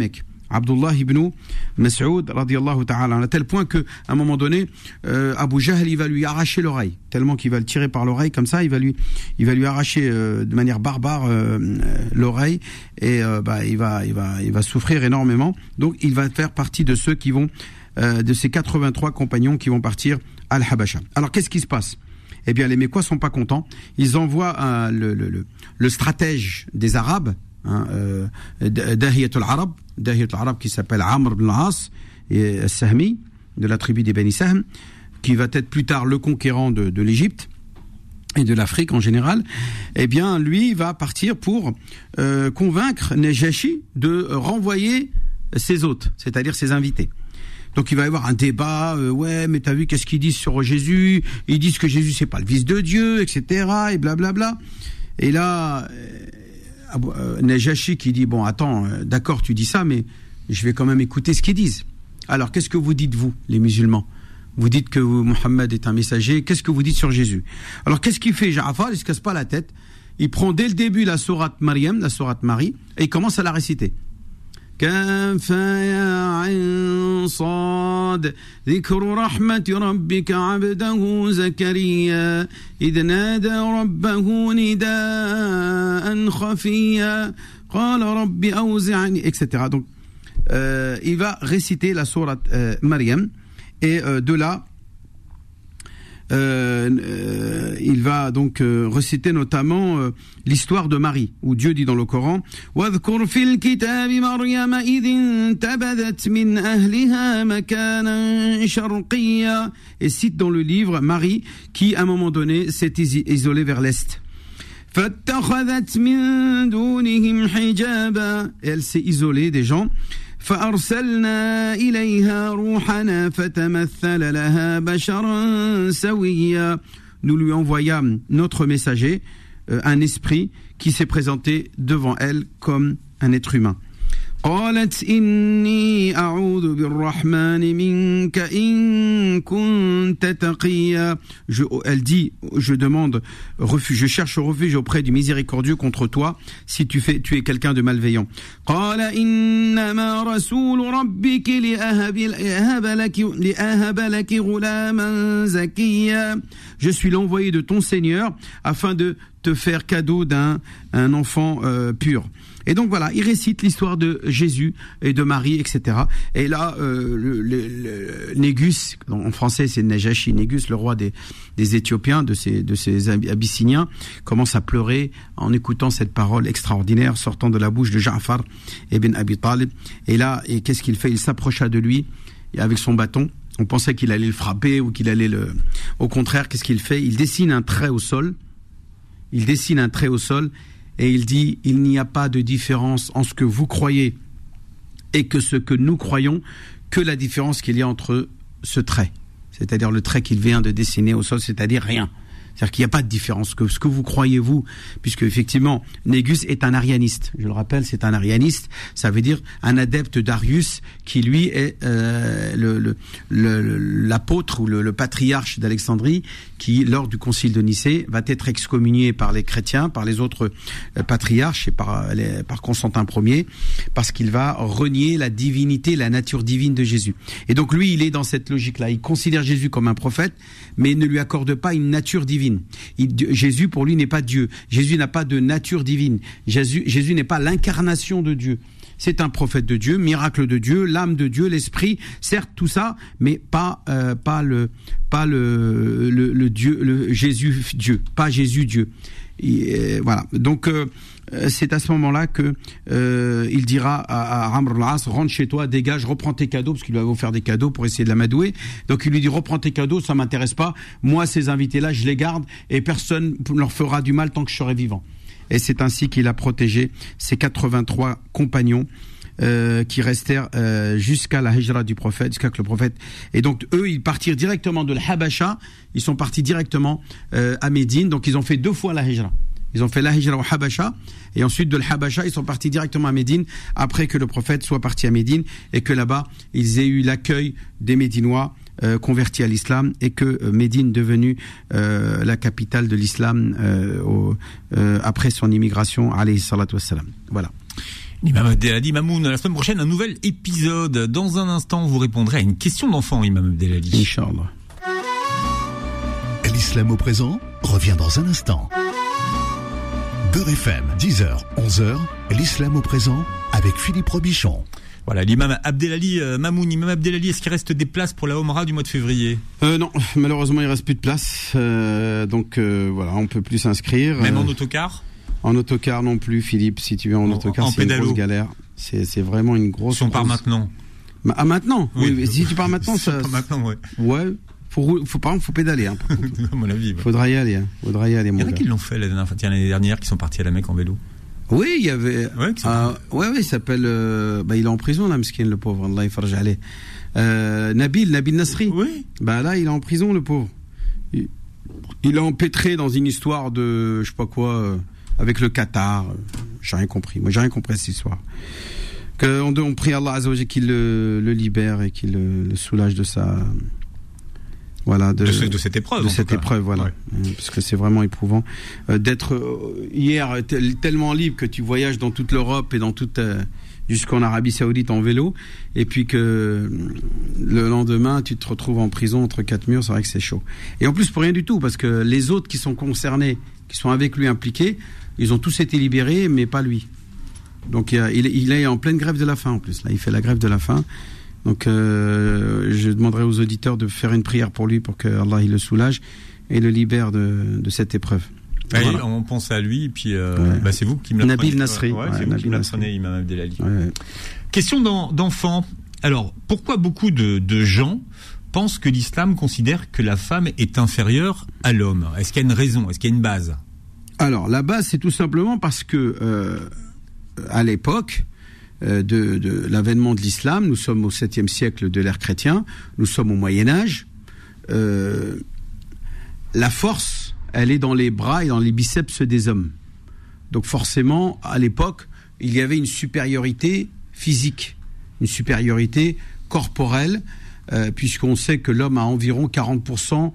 Abdullah ibn Mas'ud radiyallahu ta'ala, à tel point que à un moment donné, euh, Abu Jahl il va lui arracher l'oreille, tellement qu'il va le tirer par l'oreille comme ça, il va lui, il va lui arracher euh, de manière barbare euh, l'oreille et euh, bah il va, il va, il va souffrir énormément. Donc il va faire partie de ceux qui vont, euh, de ces quatre-vingt-trois compagnons qui vont partir à Al-Habasha. Alors qu'est-ce qui se passe? Eh bien les Mécois sont pas contents. Ils envoient euh, le, le, le, le stratège des Arabes, hein, euh, Dahiyatul Arab, Dahiyatul Arab qui s'appelle Amr ibn al-As et Sahmi de la tribu des Bani Sahm, qui va être plus tard le conquérant de, de l'Égypte et de l'Afrique en général. Eh bien lui va partir pour euh, convaincre Najashi de renvoyer ses hôtes, c'est-à-dire ses invités. Donc il va y avoir un débat, euh, ouais, mais t'as vu qu'est-ce qu'ils disent sur Jésus? Ils disent que Jésus c'est pas le fils de Dieu, et cetera. Et blablabla. Et là, euh, euh, Najashi qui dit bon, attends, euh, d'accord, tu dis ça, mais je vais quand même écouter ce qu'ils disent. Alors, qu'est-ce que vous dites vous, les musulmans? Vous dites que Mohammed est un messager. Qu'est-ce que vous dites sur Jésus? Alors, qu'est-ce qu'il fait, Ja'far? Il se casse pas la tête. Il prend dès le début la sourate Maryam, la sourate Marie, et il commence à la réciter. كَافَ يَا عَيْنُ صَادٍ ذِكْرُ رَحْمَةِ رَبِّكَ عَبْدَهُ زَكَرِيَّا إِذْ نَادَى رَبَّهُ نِدَاءً خَفِيًّا قَالَ رَبِّ أَوْزِعْنِي, et cetera. Donc, euh, il va réciter la sourate euh, Maryam, et euh, de là, Euh, euh, il va donc euh, reciter notamment euh, l'histoire de Marie, où Dieu dit dans le Coran وَاذْكُرْ فِي الْكِتَابِ مَرْيَمَ إِذِ انْتَبَذَتْ مِنْ أَهْلِهَا مَكَانًا شَرْقِيًّا, et cite dans le livre Marie qui à un moment donné s'est isolée vers l'est. فَاتَّخَذَتْ مِنْ دُونِهِمْ حِجَابًا, et elle s'est isolée des gens. فأرسلنا إليها روحنا فتمثل لها بشرا سويا, nous lui envoyâmes notre messager, euh, un esprit qui s'est présenté devant elle comme un être humain. قالت إني أعوذ بالرحمن منك إن كنت تقيا, je, elle dit, je demande refuge, je cherche refuge auprès du miséricordieux contre toi si tu fais, tu es quelqu'un de malveillant. قال إنما رسول ربك لأهب لك لأهب لك غلاما زكيا, je suis l'envoyé de ton Seigneur afin de te faire cadeau d'un un enfant euh, pur. Et donc voilà, il récite l'histoire de Jésus et de Marie, et cetera. Et là, euh, le, le, le Négus, en français c'est Najashi, Négus, le roi des, des Éthiopiens, de ces, de ces Abyssiniens, commence à pleurer en écoutant cette parole extraordinaire sortant de la bouche de Ja'far ibn Abi Talib. Et là, et qu'est-ce qu'il fait? Il s'approcha de lui avec son bâton. On pensait qu'il allait le frapper ou qu'il allait le... Au contraire, qu'est-ce qu'il fait? Il dessine un trait au sol. Il dessine un trait au sol. Et il dit, il n'y a pas de différence en ce que vous croyez et que ce que nous croyons, que la différence qu'il y a entre ce trait. C'est-à-dire le trait qu'il vient de dessiner au sol, c'est-à-dire rien. C'est-à-dire qu'il n'y a pas de différence. Que ce que vous croyez, vous, puisque effectivement, Négus est un arianiste. Je le rappelle, c'est un arianiste. Ça veut dire un adepte d'Arius qui, lui, est euh, le, le, le, l'apôtre ou le, le patriarche d'Alexandrie qui, lors du concile de Nicée, va être excommunié par les chrétiens, par les autres euh, patriarches et par, les, par Constantin Ier, parce qu'il va renier la divinité, la nature divine de Jésus. Et donc lui, il est dans cette logique-là. Il considère Jésus comme un prophète, mais ne lui accorde pas une nature divine. Il, Jésus, pour lui, n'est pas Dieu. Jésus n'a pas de nature divine. Jésus, Jésus n'est pas l'incarnation de Dieu. C'est un prophète de Dieu, miracle de Dieu, l'âme de Dieu, l'esprit, certes tout ça, mais pas euh, pas le pas le le, le Dieu, le Jésus Dieu, pas Jésus Dieu. Et, euh, voilà. Donc euh, c'est à ce moment-là que euh, il dira à, à Amr al-As, rentre chez toi, dégage, reprends tes cadeaux, parce qu'il va vous faire des cadeaux pour essayer de l'amadouer. Donc il lui dit, reprends tes cadeaux, ça m'intéresse pas. Moi, ces invités-là, je les garde et personne ne leur fera du mal tant que je serai vivant. Et c'est ainsi qu'il a protégé ses quatre-vingt-trois compagnons euh, qui restèrent euh, jusqu'à la hijra du prophète, jusqu'à que le prophète... Et donc eux, ils partirent directement de l'Habasha, ils sont partis directement euh, à Médine, donc ils ont fait deux fois la hijra. Ils ont fait la hijra au Habasha, et ensuite de l'Habasha, ils sont partis directement à Médine, après que le prophète soit parti à Médine, et que là-bas, ils aient eu l'accueil des Médinois, Euh, convertis à l'islam, et que euh, Médine devenue euh, la capitale de l'islam euh, au, euh, après son immigration, alayhi salatu wassalam. Voilà. Imam Abdelhadi Mamoun, la semaine prochaine, un nouvel épisode. Dans un instant, vous répondrez à une question d'enfant, Imam Abdelhadi. Inch'Allah. L'islam au présent revient dans un instant. Beurre F M, dix heures, onze heures, l'islam au présent avec Philippe Robichon. Voilà, l'imam Abdelhadi euh, Mamoun. Imam Abdelhadi, est-ce qu'il reste des places pour la Omra du mois de février ? euh, Non, malheureusement il reste plus de place, euh, donc euh, voilà, on peut plus s'inscrire. Même euh, en autocar ? En autocar non plus, Philippe. Si tu es en, en autocar, en c'est pédalo. Une grosse galère. C'est, c'est vraiment une grosse. Si on part grosse... maintenant. Ma, ah maintenant. Oui. oui. Si tu pars maintenant, si ça. On part maintenant, ouais. Ouais. Faut, faut par exemple, faut pédaler. Hein, à mon avis. Ouais. Faudra y aller. Hein. Faudra y aller. Il y en a qui l'ont fait la dernière, enfin, l'année dernière, qui sont partis à la Mecque en vélo. Oui, il y avait. Ouais, euh, ouais, ouais, il s'appelle. Euh, bah, il est en prison là, Mskin, le pauvre. Allah il farj alayh. Euh, Nabil, Nabil Nasri. Oui. Bah là, il est en prison, le pauvre. Il, il est empêtré dans une histoire de, je sais pas quoi, euh, avec le Qatar. Euh, j'ai rien compris. Moi, j'ai rien compris à cette histoire. Que on, on prie Allah Azza wa Jalla qu'il le, le libère et qu'il le, le soulage de sa. Voilà, de, de, ce, de cette épreuve. De cette épreuve, voilà. Ouais. Parce que c'est vraiment éprouvant. Euh, d'être euh, hier t- tellement libre que tu voyages dans toute l'Europe et dans toute, euh, jusqu'en Arabie Saoudite en vélo, et puis que euh, le lendemain, tu te retrouves en prison entre quatre murs, c'est vrai que c'est chaud. Et en plus, pour rien du tout, parce que les autres qui sont concernés, qui sont avec lui impliqués, ils ont tous été libérés, mais pas lui. Donc il, a, il, il est en pleine grève de la faim en plus. Là, il fait la grève de la faim. Donc, euh, je demanderai aux auditeurs de faire une prière pour lui, pour que Allah il le soulage et le libère de, de cette épreuve. Ouais, voilà. On pense à lui, et puis euh, ouais. bah, c'est vous qui me l'apprenez. Nabil Nasri. Ouais, ouais, c'est ouais, vous Nabil qui me l'apprenez, Imam Abdelhadi. Ouais. Question d'en, d'enfant. Alors, pourquoi beaucoup de, de gens pensent que l'islam considère que la femme est inférieure à l'homme ? Est-ce qu'il y a une raison ? Est-ce qu'il y a une base ? Alors, la base, c'est tout simplement parce que, euh, à l'époque, De, de l'avènement de l'islam, nous sommes au septième siècle de l'ère chrétien, nous sommes au Moyen-Âge. Euh, la force, elle est dans les bras et dans les biceps des hommes. Donc forcément, à l'époque, il y avait une supériorité physique, une supériorité corporelle, euh, puisqu'on sait que l'homme a environ quarante pour cent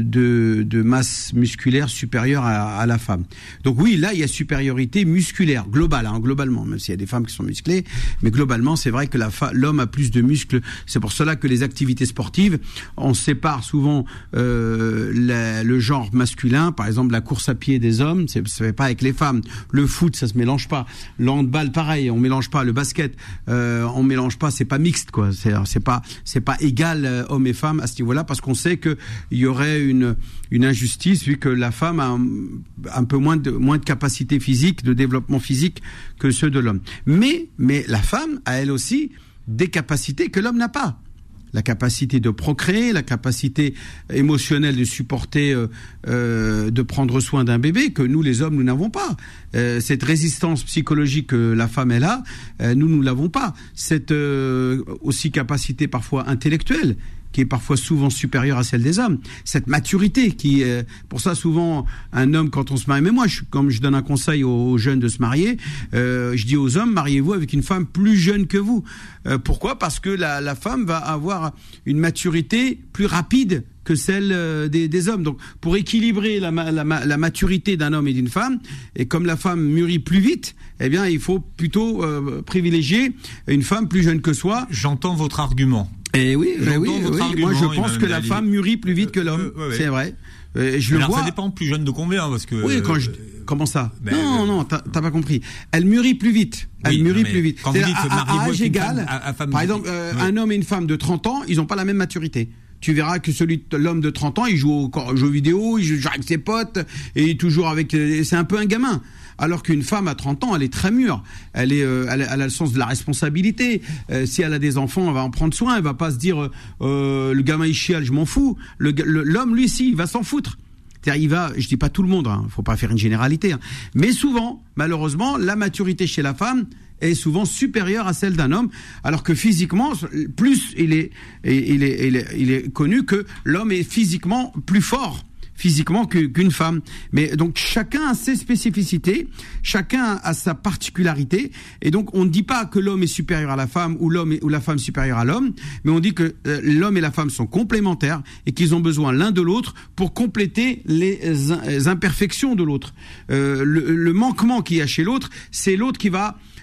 de, de masse musculaire supérieure à, à la femme. Donc oui, là, il y a supériorité musculaire, globale, hein, globalement, même s'il y a des femmes qui sont musclées, mais globalement, c'est vrai que la fa- l'homme a plus de muscles. C'est pour cela que les activités sportives, on sépare souvent euh, la, le genre masculin, par exemple la course à pied des hommes, c'est, ça se fait pas avec les femmes. Le foot, ça se mélange pas. Le handball, pareil, on mélange pas. Le basket, euh, on mélange pas. C'est pas mixte, quoi. C'est, c'est pas, c'est pas égal euh, hommes et femmes à ce niveau-là, parce qu'on sait que il y aurait une une injustice vu que la femme a un, un peu moins de moins de capacité physique, de développement physique que ceux de l'homme. Mais mais la femme a elle aussi des capacités que l'homme n'a pas. La capacité de procréer, la capacité émotionnelle de supporter, euh, euh, de prendre soin d'un bébé que nous les hommes nous n'avons pas. Euh, cette résistance psychologique que la femme elle a, euh, nous nous l'avons pas. Cette euh, aussi capacité parfois intellectuelle, qui est parfois souvent supérieure à celle des hommes. Cette maturité qui, euh, pour ça souvent, un homme quand on se marie, mais moi, je, comme je donne un conseil aux, aux jeunes de se marier, euh, je dis aux hommes, mariez-vous avec une femme plus jeune que vous. Euh, pourquoi ? Parce que la, la femme va avoir une maturité plus rapide que celle euh, des, des hommes. Donc, pour équilibrer la, la, la maturité d'un homme et d'une femme, et comme la femme mûrit plus vite, eh bien, il faut plutôt euh, privilégier une femme plus jeune que soi. J'entends votre argument. Et oui, oui, oui. Moi je pense que la femme mûrit plus vite que l'homme. Euh, ouais, ouais. C'est vrai. Euh, je Mais le alors, vois. Ça dépend plus jeune de combien, parce que. Oui, quand je. Comment ça ? Ben, Non, euh... non, t'as, t'as pas compris. Elle mûrit plus vite. Elle oui, mûrit non, plus vite. Quand vous dites à, à, à âge égal. À, à femme par exemple, euh, oui. un homme et une femme de trente ans, ils n'ont pas la même maturité. Tu verras que celui de l'homme de trente ans, il joue aux jeux vidéo, il joue avec ses potes, et toujours avec. C'est un peu un gamin. Alors qu'une femme à trente ans, elle est très mûre. Elle est, euh, elle, elle a le sens de la responsabilité. Euh, si elle a des enfants, elle va en prendre soin. Elle va pas se dire euh, le gamin il chiale, je m'en fous. Le, le, l'homme, lui, si, il va s'en foutre. C'est-à-dire, il va. Je dis pas tout le monde. Hein, faut pas faire une généralité. Hein, mais souvent, malheureusement, la maturité chez la femme est souvent supérieure à celle d'un homme, alors que physiquement, plus il est, il est, il est, il est connu que l'homme est physiquement plus fort. physiquement qu'une femme. Mais donc chacun a ses spécificités, chacun a sa particularité, et donc on ne dit pas que l'homme est supérieur à la femme ou l'homme est, ou la femme supérieure à l'homme, mais on dit que euh, l'homme et la femme sont complémentaires et qu'ils ont besoin l'un de l'autre pour compléter les, les imperfections de l'autre. Euh, le, le manquement qu'il y a chez l'autre, c'est l'autre qui va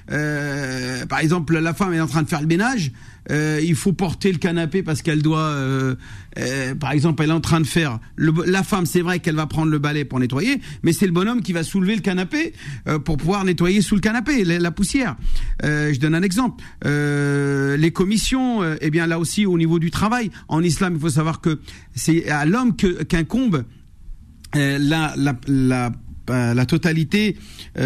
euh, par exemple, la femme est en train de faire le ménage, euh, il faut porter le canapé parce qu'elle doit, euh, euh, par exemple, elle est en train de faire. Le, la femme, c'est vrai qu'elle va prendre le balai pour nettoyer, mais c'est le bonhomme qui va soulever le canapé euh, pour pouvoir nettoyer sous le canapé la, la poussière. Euh, je donne un exemple. Euh, les commissions, euh, eh bien là aussi au niveau du travail, en islam, il faut savoir que c'est à l'homme que, qu'incombe euh, la, la, la la totalité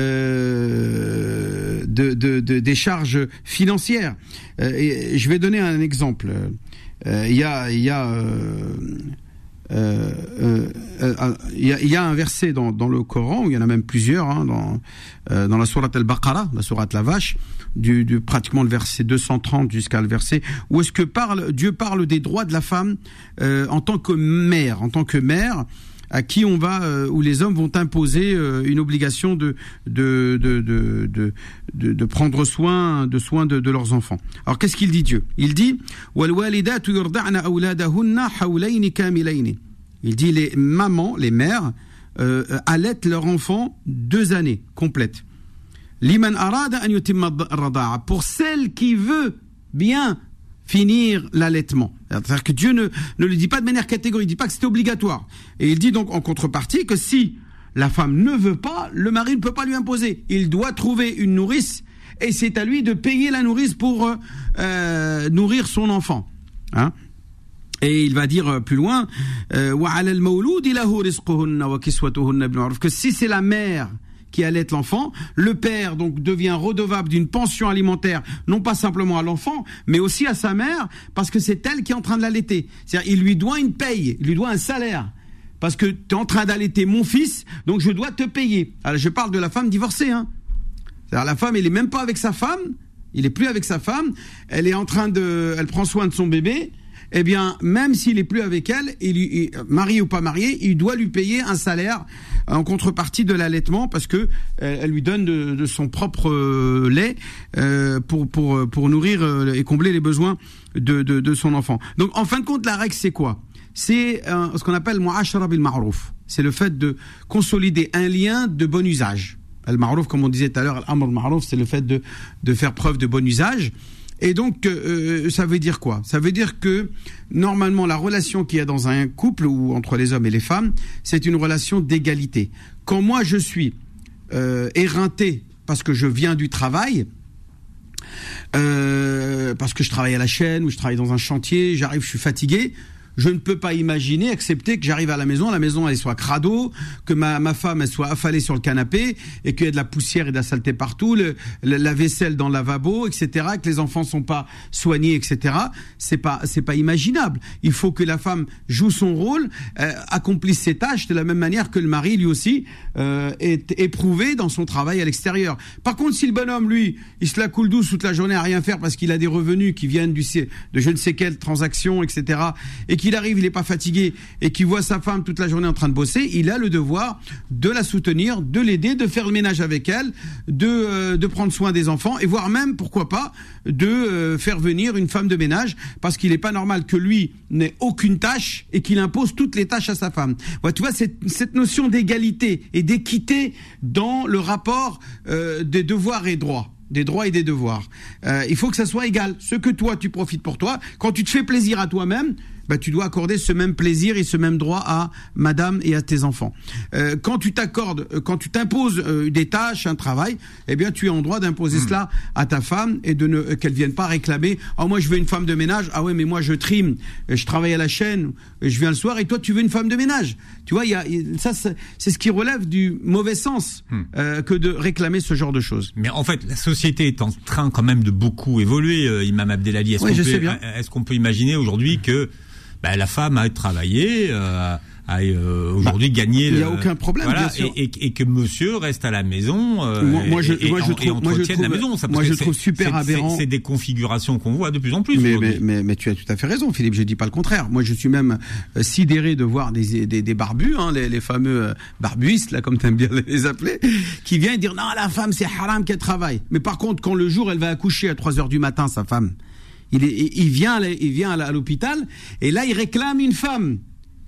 euh, de, de, de, des charges financières. Euh, et je vais donner un exemple. Euh, il y a, il y a, euh, euh, euh, euh, il y a, il y a un verset dans, dans le Coran, où il y en a même plusieurs, hein, dans, euh, dans la sourate Al-Baqarah, la sourate la vache, du, du pratiquement le verset deux cent trente jusqu'à le verset où est-ce que parle Dieu parle des droits de la femme euh, en tant que mère, en tant que mère. À qui on va, euh, où les hommes vont imposer euh, une obligation de de de de de, de, de prendre soin de soin de, de leurs enfants. Alors qu'est-ce qu'il dit Dieu ? Il dit wal walidatu yurda'na awladahunna hawlayn kamilayn. Il dit les mamans, les mères euh, allaitent leurs enfants deux années complètes. Liman arada an yutimma ar-rada'a, pour celle qui veut bien finir l'allaitement. C'est-à-dire que Dieu ne, ne le dit pas de manière catégorique, il ne dit pas que c'est obligatoire. Et il dit donc en contrepartie que si la femme ne veut pas, le mari ne peut pas lui imposer. Il doit trouver une nourrice et c'est à lui de payer la nourrice pour euh, nourrir son enfant. Hein ? Et il va dire plus loin, euh, que si c'est la mère qui allaite l'enfant, le père donc devient redevable d'une pension alimentaire, non pas simplement à l'enfant, mais aussi à sa mère, parce que c'est elle qui est en train de l'allaiter. C'est-à-dire, il lui doit une paye, il lui doit un salaire, parce que tu es en train d'allaiter mon fils, donc je dois te payer. Alors je parle de la femme divorcée, hein. C'est-à-dire la femme, elle est même pas avec sa femme, il est plus avec sa femme, elle est en train de, elle prend soin de son bébé. Eh bien, même s'il est plus avec elle, il, il, marié ou pas marié, il doit lui payer un salaire en contrepartie de l'allaitement parce que euh, elle lui donne de, de son propre euh, lait euh, pour pour pour nourrir euh, et combler les besoins de, de de son enfant. Donc, en fin de compte, la règle c'est quoi ? C'est euh, ce qu'on appelle mu'ashara bil ma'ruf. C'est le fait de consolider un lien de bon usage. Al-ma'ruf, comme on disait tout à l'heure, al-amr al-ma'ruf, c'est le fait de de faire preuve de bon usage. Et donc, euh, ça veut dire quoi ? Ça veut dire que, normalement, la relation qu'il y a dans un couple, ou entre les hommes et les femmes, c'est une relation d'égalité. Quand moi, je suis euh, éreinté parce que je viens du travail, euh, parce que je travaille à la chaîne, ou je travaille dans un chantier, j'arrive, je suis fatigué, je ne peux pas imaginer, accepter que j'arrive à la maison, la maison elle soit crado, que ma, ma femme elle soit affalée sur le canapé et qu'il y ait de la poussière et de la saleté partout, le, le, la vaisselle dans le lavabo, et cetera, que les enfants sont pas soignés, et cetera. C'est pas, c'est pas imaginable. Il faut que la femme joue son rôle, euh, accomplisse ses tâches de la même manière que le mari lui aussi euh, est éprouvé dans son travail à l'extérieur. Par contre, si le bonhomme lui, il se la coule douce toute la journée à rien faire parce qu'il a des revenus qui viennent du de je ne sais quelle transaction, et cetera, et qu'il arrive, il n'est pas fatigué et qu'il voit sa femme toute la journée en train de bosser, il a le devoir de la soutenir, de l'aider, de faire le ménage avec elle, de euh, de prendre soin des enfants et voire même, pourquoi pas, de euh, faire venir une femme de ménage parce qu'il n'est pas normal que lui n'ait aucune tâche et qu'il impose toutes les tâches à sa femme. Ouais, tu vois, cette, cette notion d'égalité et d'équité dans le rapport euh, des devoirs et droits. Des droits et des devoirs. Euh, il faut que ça soit égal. Ce que toi, tu profites pour toi, quand tu te fais plaisir à toi-même, bah, tu dois accorder ce même plaisir et ce même droit à madame et à tes enfants. Euh, quand tu t'accordes, quand tu t'imposes euh, des tâches, un travail, eh bien, tu es en droit d'imposer mmh. cela à ta femme et de ne, euh, qu'elle vienne pas réclamer, oh, moi, je veux une femme de ménage. Ah ouais, mais moi, je trime, je travaille à la chaîne, je viens le soir et toi, tu veux une femme de ménage. Tu vois, il y a, ça, c'est, c'est ce qui relève du mauvais sens, mmh. euh, que de réclamer ce genre de choses. Mais en fait, la société est en train quand même de beaucoup évoluer, euh, Imam Abdelali. Est-ce, oui, qu'on je peut, sais bien. est-ce qu'on peut imaginer aujourd'hui que bah, la femme a travaillé, euh, a euh, aujourd'hui bah, gagné. Il n'y a le, aucun problème, voilà, bien sûr. Et, et, et que monsieur reste à la maison euh, moi, moi, je, et, moi, et, je trouve, et entretienne moi, je trouve, la maison. Ça, moi, je trouve c'est, super c'est, aberrant. C'est, c'est des configurations qu'on voit de plus en plus. Mais, mais, mais, mais tu as tout à fait raison, Philippe. Je dis pas le contraire. Moi, je suis même euh, sidéré de voir des, des, des barbus, hein, les, les fameux euh, barbuistes, là, comme tu aimes bien les appeler, qui viennent dire non, la femme, c'est haram qu'elle travaille. Mais par contre, quand le jour, elle va accoucher à trois heures du matin, sa femme, il, est, il vient, il vient à l'hôpital et là, il réclame une femme.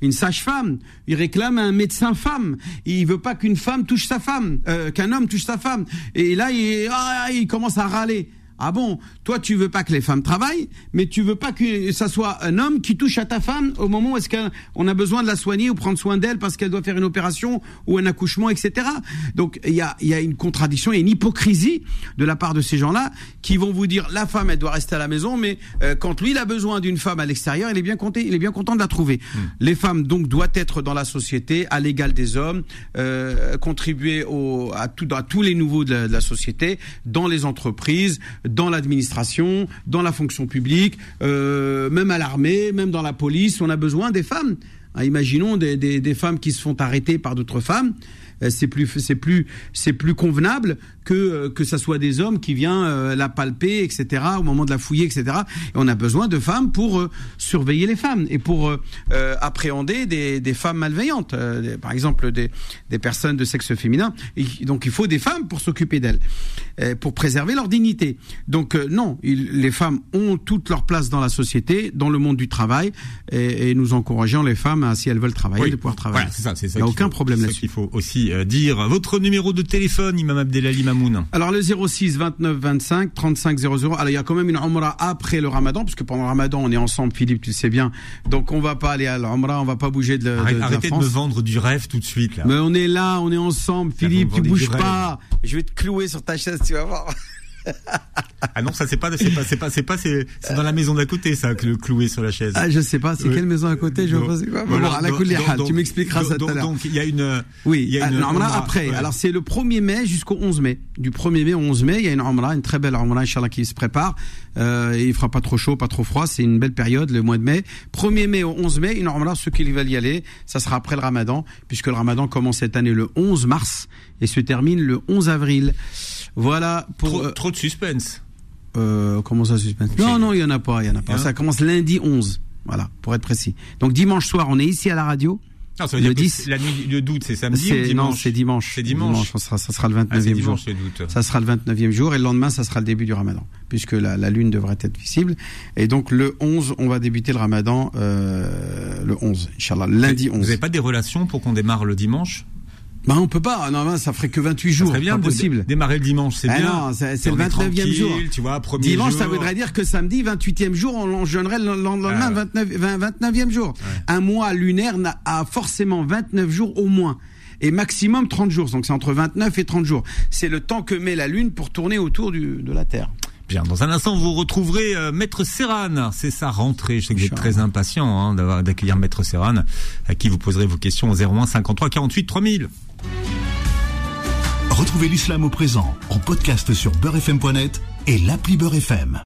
une sage-femme. Il réclame un médecin femme. Il veut pas qu'une femme touche sa femme, euh, qu'un homme touche sa femme. Et là, il, ah, il commence à râler. Ah bon, toi tu veux pas que les femmes travaillent, mais tu veux pas que ça soit un homme qui touche à ta femme au moment où est-ce qu'on a besoin de la soigner ou prendre soin d'elle parce qu'elle doit faire une opération ou un accouchement, et cetera. Donc il y a, il y a une contradiction et une hypocrisie de la part de ces gens-là qui vont vous dire la femme elle doit rester à la maison, mais euh, quand lui il a besoin d'une femme à l'extérieur, il est bien content, il est bien content de la trouver. Mmh. Les femmes donc doivent être dans la société à l'égal des hommes, euh, contribuer au, à, tout, à tous les niveaux de la, de la société, dans les entreprises, dans l'administration, dans la fonction publique, euh, même à l'armée, même dans la police, on a besoin des femmes. Ah, imaginons des, des, des femmes qui se font arrêter par d'autres femmes. C'est plus, c'est plus, c'est plus convenable que que ça soit des hommes qui viennent euh, la palper, et cetera. Au moment de la fouiller, et cetera. Et on a besoin de femmes pour euh, surveiller les femmes et pour euh, euh, appréhender des, des femmes malveillantes, euh, des, par exemple des, des personnes de sexe féminin. Et donc il faut des femmes pour s'occuper d'elles, euh, pour préserver leur dignité. Donc euh, non, il, les femmes ont toute leur place dans la société, dans le monde du travail, et, et nous encourageons les femmes, à, si elles veulent travailler, oui, de pouvoir travailler. Voilà, c'est ça, c'est ça. Il n'y a aucun faut, problème là-dessus. Il faut aussi euh, dire votre numéro de téléphone, Imam Abdelali Mamoun. Alors le zéro six vingt-neuf vingt-cinq trente-cinq zéro zéro. Alors il y a quand même une Umrah après le Ramadan, parce que pendant le Ramadan on est ensemble, Philippe, tu le sais bien. Donc on va pas aller à l'Umrah, on va pas bouger de, Arrête, de, de arrêtez la France. de me vendre du rêve tout de suite là. Mais on est là, on est ensemble, Philippe, là, tu bouges pas. Je vais te clouer sur ta chaise, tu vas voir. Ah non, ça c'est pas, c'est pas, c'est pas, c'est pas, c'est, c'est dans la maison d'à côté, ça, que le cloué sur la chaise. Ah, je sais pas, c'est oui. Quelle maison à côté, je vois pas c'est quoi. Bon, à la donc, tu m'expliqueras donc, ça tout à l'heure. Donc, il y a une, oui, il y a une Umrah après. Ouais. Alors, c'est le premier mai jusqu'au onze mai. Du premier mai au onze mai, il y a une Umrah, une très belle Umrah, Inch'Allah, qui se prépare. Euh, il fera pas trop chaud, pas trop froid. C'est une belle période, le mois de mai. premier mai au onze mai, une Umrah, ceux qui veulent y aller, ça sera après le Ramadan, puisque le Ramadan commence cette année le onze mars et se termine le onze avril. Voilà pour. Trop, euh, trop de suspense. Euh, comment ça suspense? Non, non, il y en a pas, il y en a pas. Hein? Ça commence lundi onze. Voilà, pour être précis. Donc dimanche soir, on est ici à la radio. Non, ça veut le dire dix. Que la nuit de d'août, c'est samedi c'est, ou dimanche? Non, c'est dimanche. C'est dimanche. dimanche ça, sera, ça sera le vingt-neuvième ah, jour. Dimanche, ça sera le vingt-neuvième jour et le lendemain, ça sera le début du Ramadan, puisque la, la lune devrait être visible. Et donc le onze, on va débuter le Ramadan euh, le onze, Inch'Allah, lundi onze. Vous n'avez pas des relations pour qu'on démarre le dimanche? Bah on peut pas, non, ça ferait que vingt-huit jours, c'est pas possible. De, démarrer le dimanche, c'est ah bien. Non, c'est, c'est le vingt-neuvième jour. Tu vois, premier dimanche, jour. Ça voudrait dire que samedi, vingt-huitième jour, on, on jeûnerait le lendemain, ah, vingt-neuf, vingt, vingt-neuvième jour. Ouais. Un mois lunaire a forcément vingt-neuf jours au moins. Et maximum trente jours, donc c'est entre vingt-neuf et trente jours. C'est le temps que met la Lune pour tourner autour du, de la Terre. Bien, dans un instant, vous retrouverez euh, Maître Serran. C'est sa rentrée. Je sais que vous êtes très impatient hein, d'avoir, d'accueillir Maître Serran, à qui vous poserez vos questions au zéro un cinquante-trois quarante-huit trois mille. Retrouvez l'islam au présent en podcast sur beurre f m point net et l'appli Beurre F M.